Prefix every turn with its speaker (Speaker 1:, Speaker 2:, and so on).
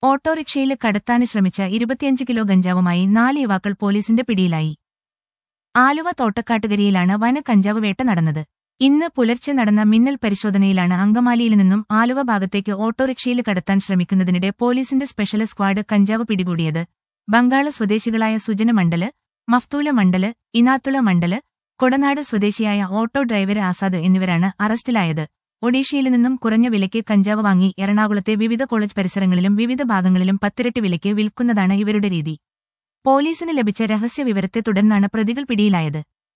Speaker 1: ഓട്ടോറിക്ഷയിൽ കടത്താന് ശ്രമിച്ച 25 കിലോ ഗഞ്ചാവുമായി 4 യുവാക്കൾ പോലീസിന്റെ പിടിയിലായി. ആലുവ തോട്ടക്കാട്ടുകരയിലാണ് വന കഞ്ചാവ് വേട്ട നടന്നത്. ഇന്ന് പുലർച്ചെ നടന്ന മിന്നൽ പരിശോധനയിലാണ് അങ്കമാലിയിൽ നിന്നും ആലുവ ഭാഗത്തേക്ക് ഓട്ടോറിക്ഷയിൽ കടത്താൻ ശ്രമിക്കുന്നതിനിടെ പോലീസിന്റെ സ്പെഷ്യൽ സ്ക്വാഡ് കഞ്ചാവ് പിടികൂടിയത്. ബംഗാള് സ്വദേശികളായ സുജന മണ്ഡല്, മഫ്തൂല മണ്ഡല്, ഇനാത്തുള മണ്ഡല്, കൊടനാട് സ്വദേശിയായ ഓട്ടോ ഡ്രൈവർ ആസാദ് എന്നിവരാണ് അറസ്റ്റിലായത്. ഒഡീഷയിൽ നിന്നും കുറഞ്ഞ വിലയ്ക്ക് കഞ്ചാവ് വാങ്ങി എറണാകുളത്തെ വിവിധ കോളേജ് പരിസരങ്ങളിലും വിവിധ ഭാഗങ്ങളിലും 10 ഇരട്ടി വിലയ്ക്ക് വിൽക്കുന്നതാണ് ഇവരുടെ രീതി. പോലീസിന് ലഭിച്ച രഹസ്യ വിവരത്തെ തുടർന്നാണ് പ്രതികൾ പിടിയിലായത്.